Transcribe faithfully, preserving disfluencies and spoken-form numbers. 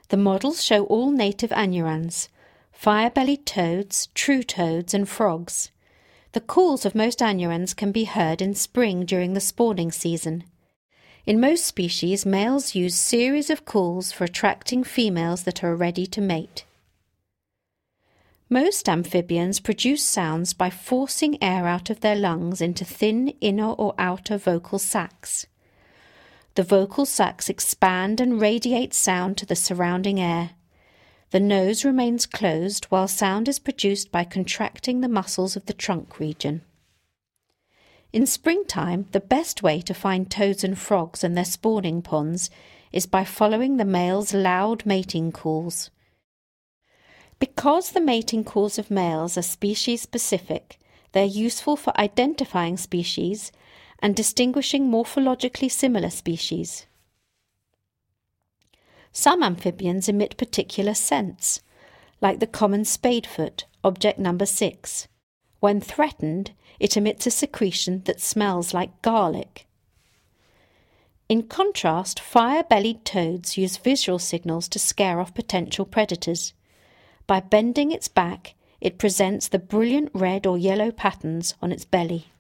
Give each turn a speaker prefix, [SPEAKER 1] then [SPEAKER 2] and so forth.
[SPEAKER 1] The models show all native anurans, fire-bellied toads, true toads and frogs. The calls of most anurans can be heard in spring during the spawning season. In most species, males use series of calls for attracting females that are ready to mate. Most amphibians produce sounds by forcing air out of their lungs into thin inner or outer vocal sacs. The vocal sacs expand and radiate sound to the surrounding air. The nose remains closed while sound is produced by contracting the muscles of the trunk region. In springtime, the best way to find toads and frogs and their spawning ponds is by following the male's loud mating calls. Because the mating calls of males are species-specific, they're useful for identifying species and distinguishing morphologically similar species. Some amphibians emit particular scents, like the common spadefoot, object number six. When threatened, it emits a secretion that smells like garlic. In contrast, fire-bellied toads use visual signals to scare off potential predators. By bending its back, it presents the brilliant red or yellow patterns on its belly.